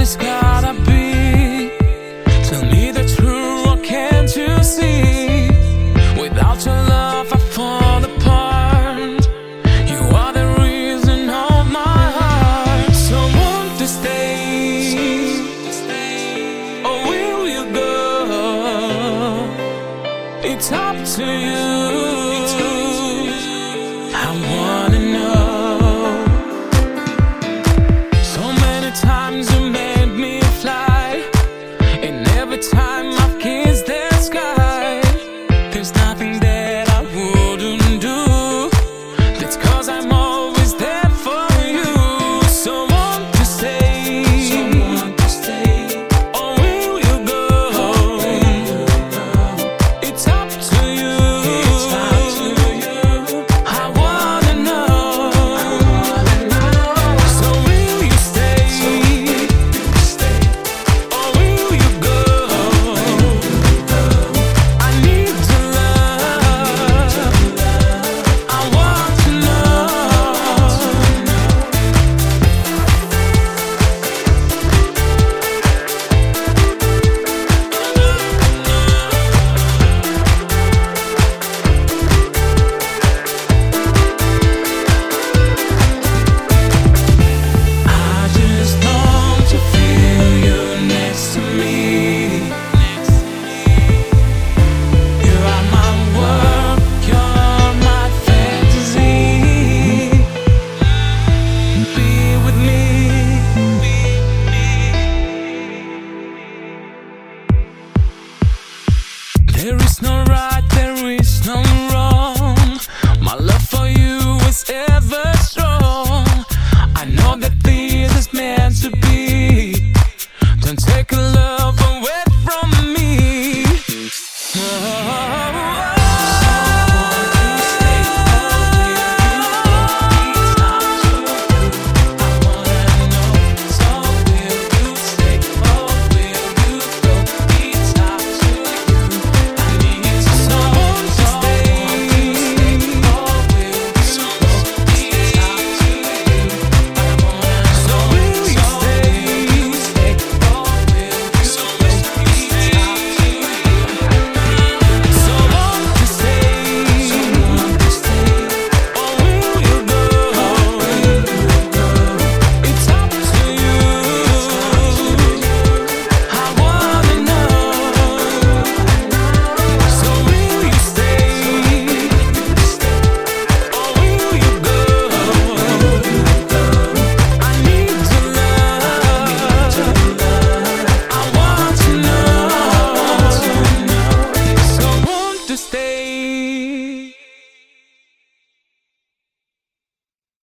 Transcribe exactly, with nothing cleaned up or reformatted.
it's gotta be. Tell me the truth, what can't you see? Without your love I fall apart. You are the reason of my heart. So won't you stay, or will you go? It's up to you. I wanna know. So many times you made me fly, and every time I've kissed the sky, there's nothing that I wouldn't do. That's 'cause I'm always there for you. So won't you stay, or will you go? It's up to you. I wanna know. So will you stay, or will you go? I need to love. I want to know. I just long to feel you next to me. You are my world, you're my fantasy. Be with me. There is no right, there is no wrong. My love for you is ever strong. I know that this is meant to be.